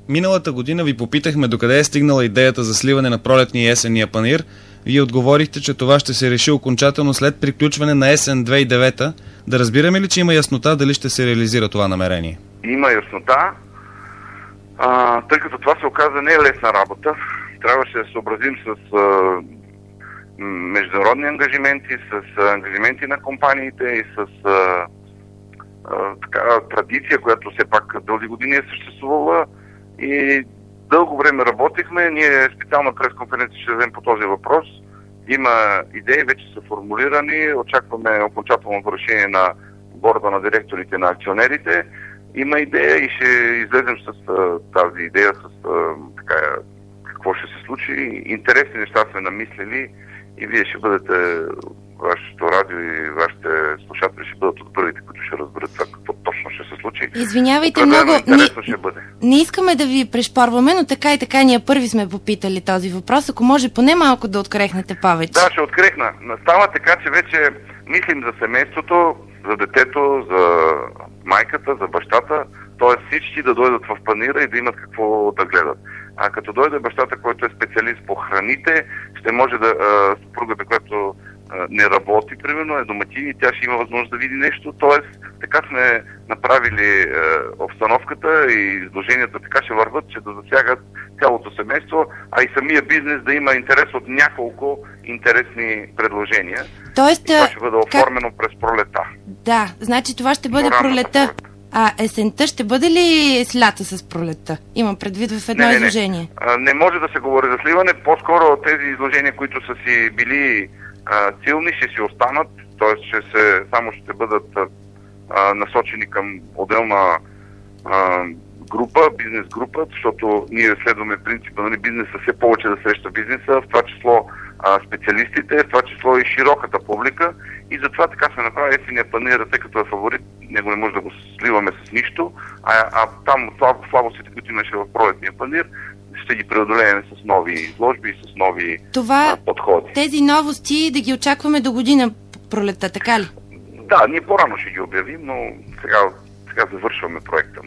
Миналата година ви попитахме докъде е стигнала идеята за сливане на пролетния и есенния панаир. Вие отговорихте, че това ще се реши окончателно след приключване на есен 2009. Да разбираме ли, че има яснота дали ще се реализира това намерение? Има яснота, тъй като това се оказа не е лесна работа. Трябваше да се съобразим с международни ангажименти, с ангажименти на компаниите и с традиция, която все пак дълги години е съществувала. И дълго време работихме. Ние специална пресконференция ще дадем по този въпрос. Има идеи, вече са формулирани. Очакваме окончателно решение на борда на директорите на акционерите. Има идея и ще излезем с тази идея, с какво ще се случи. Интересни неща сме намислили и вие ще бъдете, вашето радио и вашите слушатели ще бъдат от първите, които ще разберат това, какво точно ще се случи. Извинявайте много, ще бъде. Не искаме да ви пришпорваме, но така и така ние първи сме попитали този въпрос. Ако може поне малко да открехнете повече. Да, ще открехна. Става така, че вече мислим за семейството, за детето, за майката, за бащата, т.е. всички да дойдат в панаира и да имат какво да гледат. А като дойде бащата, който е специалист по храните, ще може да съпругата, която не работи, примерно, е домакин и тя ще има възможност да види нещо. Тоест, така сме направили обстановката и изложенията така ще върват, че да засягат цялото семейство, а и самия бизнес да има интерес от няколко интересни предложения. Тоест, и това ще бъде оформено през пролета. Да, значи това ще бъде пролета. А есента ще бъде ли с лята с пролета? Имам предвид в едно изложение. Не може да се говори за сливане. По-скоро тези изложения, които са си били силни, ще си останат. Т.е. само ще бъдат насочени към отделна група, бизнес група, защото ние следваме принципа на бизнеса все повече да среща бизнеса, в това число специалистите, в това число и широката публика. И затова така се направи есения панаир, тъй като е фаворит, него не може да го сливаме с нищо, а там слабостите, които имаше в пролетния панаир, ще ги преодолеем с нови изложби и с нови подходи. Тези новости да ги очакваме до година пролета, така ли? Да, ние по-рано ще ги обявим, но сега завършваме проекта.